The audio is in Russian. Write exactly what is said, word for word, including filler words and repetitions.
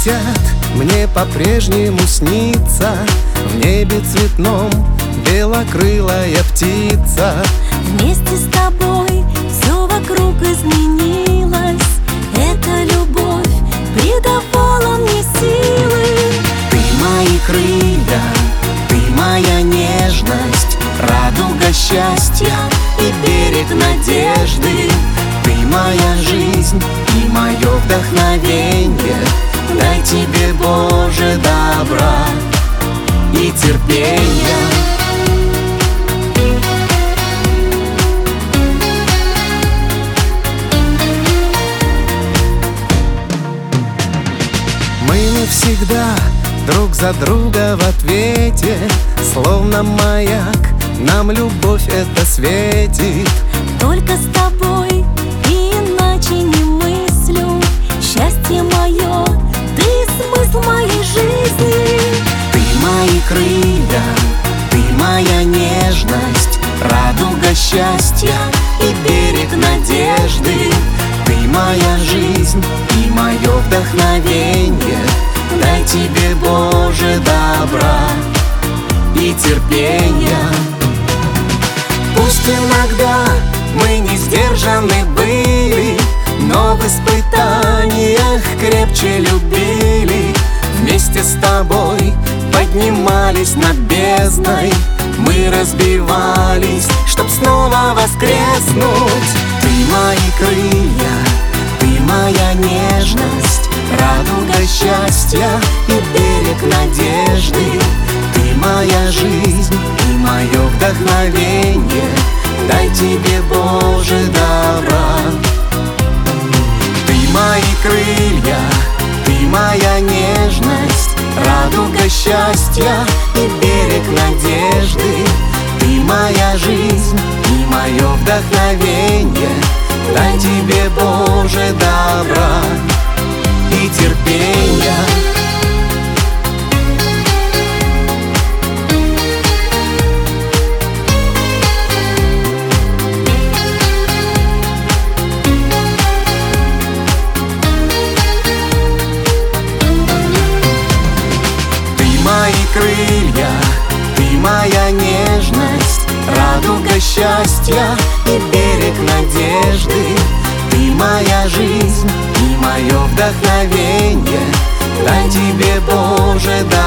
хотят мне по-прежнему сниться в небе цветном белокрылая птица. Вместе с тобой все вокруг изменилось. Эта любовь придавала мне силы. Ты мои крылья, ты моя нежность, радуга счастья и берег надежды. Ты моя жизнь и мое вдохновенье. Дай тебе, Боже, добра и терпения. Мы навсегда друг за друга в ответе, словно маяк, нам любовь это светит. Только с тобой и иначе не мыслю. Счастье мое, ты смысл моей жизни. Ты мои крылья, ты моя нежность, радуга счастья и берег надежды. Ты моя жизнь и мое вдохновенье. Дай тебе, Боже, добра и терпения. Пусть иногда мы не сдержаны были, но в испытаниях крепче любили. Вместе с тобой поднимались над бездной, мы разбивались, чтоб снова воскреснуть. Ты мои крылья, ты моя нежность, радуга счастья и берег надежды. Ты моя жизнь и мое вдохновенье. Дай тебе, Боже, добра. Ты мои крылья, ты моя нежность, радуга счастья и берег надежды. Ты моя жизнь и мое вдохновенье. Дай тебе, Боже, добра и терпения. Мои крылья, ты моя нежность, радуга счастья и берег надежды. Ты моя жизнь и мое вдохновенье. Дай тебе, Боже,